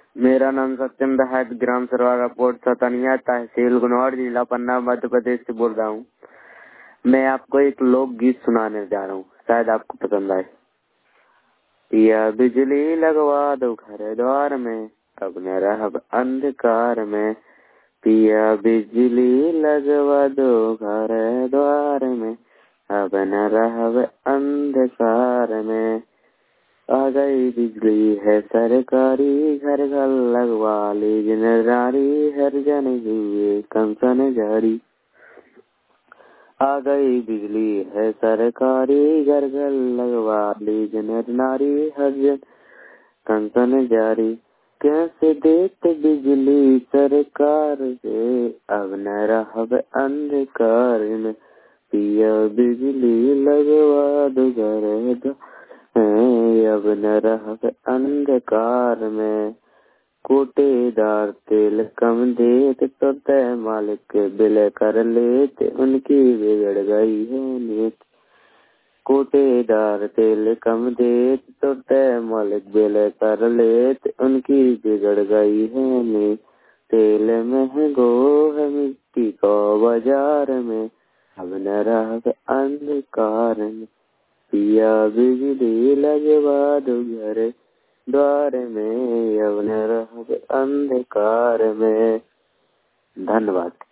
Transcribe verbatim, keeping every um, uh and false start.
मेरा नाम सत्यम दहात, gram सरवागा, port सतनिया, तहसील गुनौर, जिला पन्ना, मध्य प्रदेश से बोल रहा हूँ। मैं आपको एक लोक गीत सुनाने जा रहा हूँ, शायद आपको पसंद आए। पिया बिजली लगवा दो घर द्वार में, अब न रहब अंधकार में। पिया बिजली लगवा दो घर द्वार में, अब न रहब अंधकार में। आ गई बिजली है सरकारी, घर घर लगवा लीजिए नारी, हर जन हुए कंसन जारी। आ गई बिजली है सरकारी, घर घर लगवा लीजिए नारी, हर जन कंसन जारी। कैसे देते बिजली सरकार से, अब न रहब अंधकार में। पिया बिजली लगवा दो घर द्वार, अब न रहब अंधकार में। कोटेदार तेल कम देते तो तय मालिक बिल कर लेते, उनकी बिगड़ गई है नीत। कोटेदार तेल कम देते तो तय मालिक बिल कर लेते, उनकी बिगड़ गई है नीत। तेल महंगो है मिट्टी को बाजार में, अब न रहब अंधकार में। पिया बिजली लगवा दो घर द्वार में, अब न रहब अंधकार में। धन्यवाद।